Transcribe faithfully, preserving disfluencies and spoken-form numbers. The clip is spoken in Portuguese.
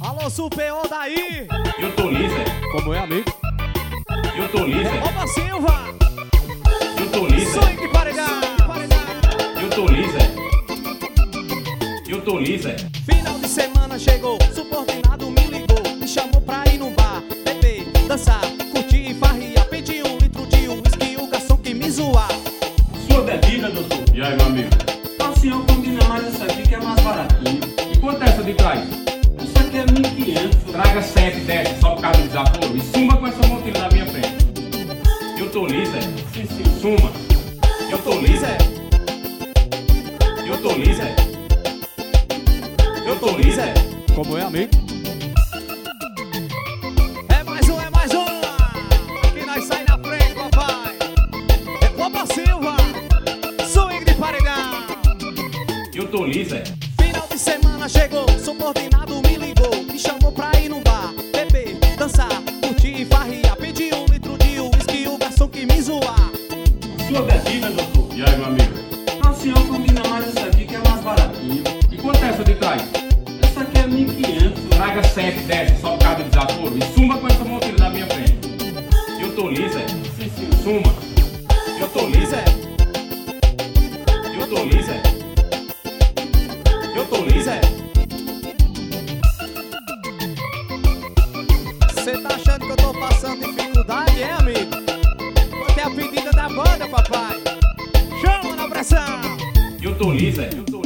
Alô, Superior daí. Eu tô lisa. Como é, amigo? Eu tô lisa. Opa, Silva. Eu tô lisa. Sonho de paredão. Eu tô lisa. Eu tô lisa. Final de semana chegou, subordinado me ligou, me chamou pra ir no bar, beber, dançar, curtir e farriar. Pedi um litro de uísque, o garçom que me zoar. Sua bebida, doutor. E aí, meu amigo? Então o senhor combina mais essa aqui que é mais baratinho. E quanto é essa de trás? Isso aqui é mil e quinhentos. Traga sete, dez, só por causa do desaforo. E suma com essa montilha na minha frente. Eu tô lisa. Sim, sim. Suma. Eu tô lisa. Eu tô lisa. Eu tô lisa. Como é, amigo? É mais um, é mais um. Que nós sai na frente, papai. É Opa, Silva. Swing de paredão. Eu tô lisa. Final de semana chegou, subordinado me ligou, me chamou pra ir no bar, beber, dançar, curtir e farriar. Pedi um litro de uísque, o garçom que me zoar. Sua bebida, doutor. E aí, meu amigo? Então o senhor combina mais essa aqui que é mais baratinho. E quanto é essa de trás? Essa aqui é mil e quinhentos. Traga sete, dez, só por causa do desaforo. E suma com essa montilha na minha frente. Eu tô lisa. Sim, sim. Suma. Eu tô lisa. Eu tô lisa. Eu tô lisa. Cê tá achando que eu tô passando dificuldade, é, amigo? Até a pedida da banda, papai. Chama na pressão. Eu tô lisa. Eu tô